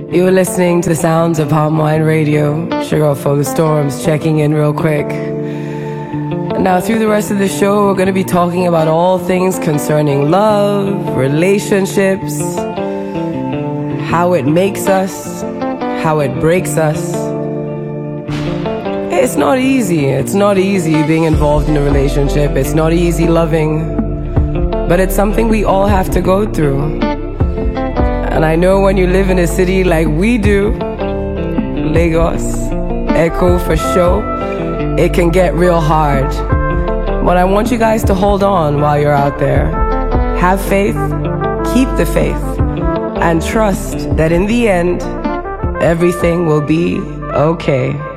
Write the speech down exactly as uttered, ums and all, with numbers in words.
You're listening to the sounds of Palm Wine Radio. Sugar for the Storms checking in real quick. Now through the rest of the show, we're going to be talking about all things concerning love, relationships, how it makes us, how it breaks us. It's not easy. It's not easy being involved in a relationship. It's not easy loving. But it's something we all have to go through. And I know when you live in a city like we do, Lagos, Echo for show, it can get real hard. But I want you guys to hold on while you're out there. Have faith, keep the faith, and trust that in the end, everything will be okay.